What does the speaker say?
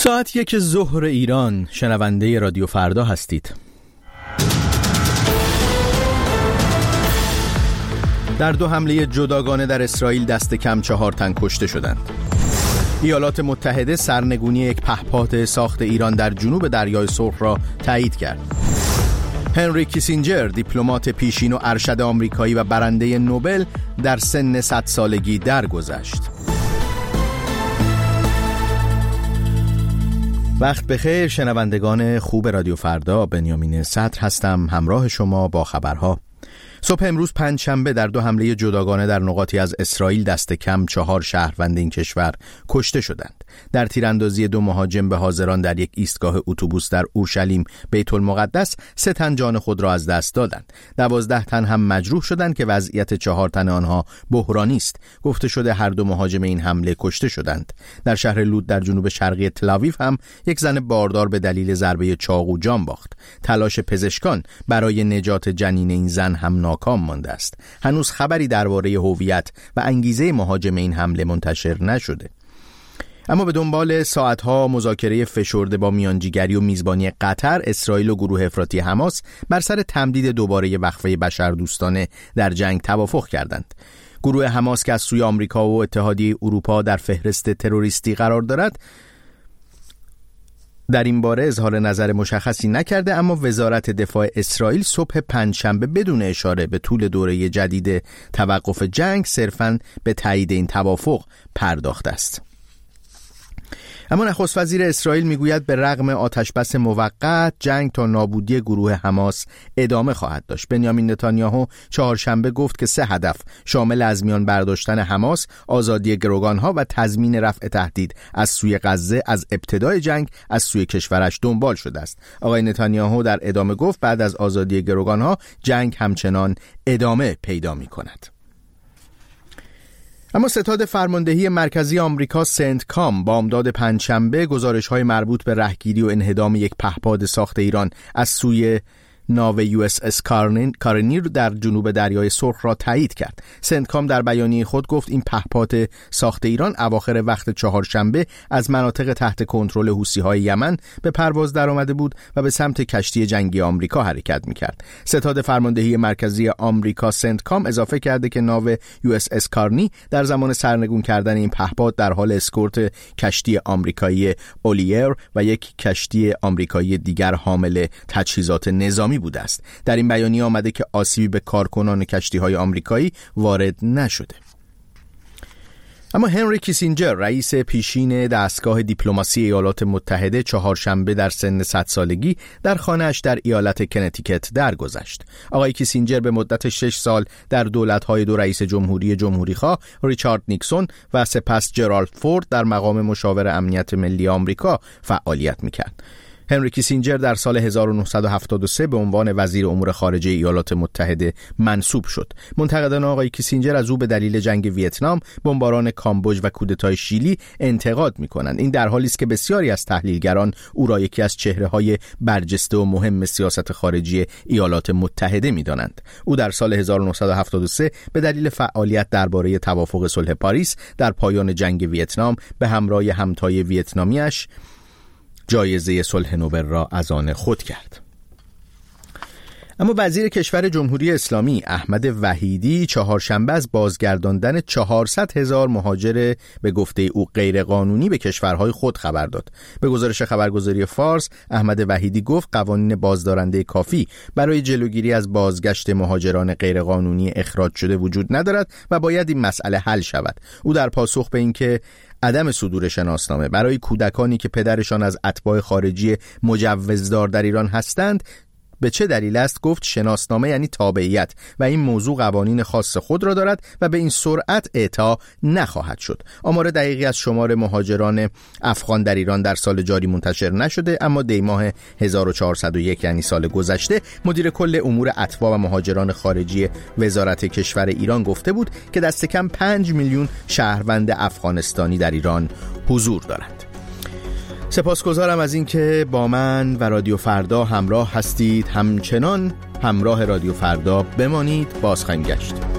ساعت 1 ظهر ایران، شنونده رادیو فردا هستید. در 2 حمله جداگانه در اسرائیل دست کم 4 تن کشته شدند. ایالات متحده سرنگونی یک پهپاد ساخت ایران در جنوب دریای سرخ را تایید کرد. هنری کیسینجر، دیپلمات پیشین و ارشد آمریکایی و برنده نوبل، در سن 100 سالگی درگذشت. وقت بخیر شنوندگان خوب رادیو فردا، بنیامین صدر هستم، همراه شما با خبرها. صبح امروز پنجشنبه در 2 حمله جداگانه در نقاطی از اسرائیل دست کم 4 شهروند این کشور کشته شدند. در تیراندازی 2 مهاجم به حاضران در یک ایستگاه اتوبوس در اورشلیم بیت المقدس 3 تن جان خود را از دست دادند. 12 تن هم مجروح شدند که وضعیت 4 تن آنها بحرانی است. گفته شده هر 2 مهاجم این حمله کشته شدند. در شهر لود در جنوب شرقی تل‌آویو هم یک زن باردار به دلیل ضربه چاقو جان باخت. تلاش پزشکان برای نجات جنین این زن هم ناکام مانده است. هنوز خبری درباره هویت و انگیزه مهاجم این حمله منتشر نشده. اما به دنبال ساعتها مذاکره فشرده با میانجیگری و میزبانی قطر، اسرائیل و گروه افراطی حماس بر سر تمدید دوباره وقفه بشردوستانه در جنگ توافق کردند. گروه حماس که از سوی آمریکا و اتحادیه اروپا در فهرست تروریستی قرار دارد، در این باره اظهار نظر مشخصی نکرده، اما وزارت دفاع اسرائیل صبح پنجشنبه بدون اشاره به طول دوره جدید توقف جنگ صرفاً به تایید این توافق پرداخته است. اما نخست وزیر اسرائیل میگوید به رغم آتشبس موقت، جنگ تا نابودی گروه حماس ادامه خواهد داشت. بنیامین نتانیاهو چهارشنبه گفت که 3 هدف شامل از میان برداشتن حماس، آزادی گروگانها و تضمین رفع تهدید از سوی غزه از ابتدای جنگ از سوی کشورش دنبال شده است. آقای نتانیاهو در ادامه گفت بعد از آزادی گروگانها جنگ همچنان ادامه پیدا می‌کند. اما ستاد فرماندهی مرکزی آمریکا سنتکام بامداد پنجشنبه گزارش‌های مربوط به رهگیری و انهدام یک پهپاد ساخت ایران از سوی ناو USS کارنیر در جنوب دریای سرخ را تایید کرد. سنتکام در بیانیه خود گفت این پهپاد ساخت ایران اواخر وقت چهارشنبه از مناطق تحت کنترل حوثی‌های یمن به پرواز درآمده بود و به سمت کشتی جنگی آمریکا حرکت می‌کرد. ستاد فرماندهی مرکزی آمریکا سنتکام اضافه کرده که ناو USS کارنی در زمان سرنگون کردن این پهپاد در حال اسکورت کشتی آمریکایی اولیر و یک کشتی آمریکایی دیگر حامل تجهیزات نظامی بوده است. در این بیانیه آمده که آسیبی به کارکنان کشتی‌های آمریکایی وارد نشده. اما هنری کیسینجر، رئیس پیشین دستگاه دیپلماسی ایالات متحده، چهارشنبه در سن 100 سالگی در خانه‌اش در ایالت کنتیکت درگذشت. آقای کیسینجر به مدت 6 سال در دولت‌های 2 رئیس جمهوری‌خواه ریچارد نیکسون و سپس جرالد فورد در مقام مشاور امنیت ملی آمریکا فعالیت می‌کرد. هنری کیسینجر در سال 1973 به عنوان وزیر امور خارجه ایالات متحده منصوب شد. منتقدان آقای کیسینجر از او به دلیل جنگ ویتنام، بمباران کامبوج و کودتای شیلی انتقاد می‌کنند. این در حالی است که بسیاری از تحلیلگران او را یکی از چهره‌های برجسته و مهم سیاست خارجی ایالات متحده می‌دانند. او در سال 1973 به دلیل فعالیت درباره توافق صلح پاریس در پایان جنگ ویتنام به همراه همتای ویتنامی‌اش جایزه صلح نوبل را از آن خود کرد. اما وزیر کشور جمهوری اسلامی احمد وحیدی چهارشنبه از بازگرداندن 400,000 مهاجر به گفته او غیرقانونی به کشورهای خود خبر داد. به گزارش خبرگزاری فارس، احمد وحیدی گفت قوانین بازدارنده کافی برای جلوگیری از بازگشت مهاجران غیرقانونی اخراج شده وجود ندارد و باید این مسئله حل شود. او در پاسخ به اینکه عدم صدور شناسنامه برای کودکانی که پدرشان از اتباع خارجی مجوزدار در ایران هستند به چه دلیل است گفت شناسنامه یعنی تابعیت و این موضوع قوانین خاص خود را دارد و به این سرعت اعطا نخواهد شد. آمار دقیقی از شمار مهاجران افغان در ایران در سال جاری منتشر نشده، اما دی ماه 1401 یعنی سال گذشته مدیر کل امور اتباع و مهاجران خارجی وزارت کشور ایران گفته بود که دست کم 5 میلیون شهروند افغانستانی در ایران حضور دارند. سپاسگزارم از اینکه با من و رادیو فردا همراه هستید. همچنان همراه رادیو فردا بمانید. باز خواهیم گشت.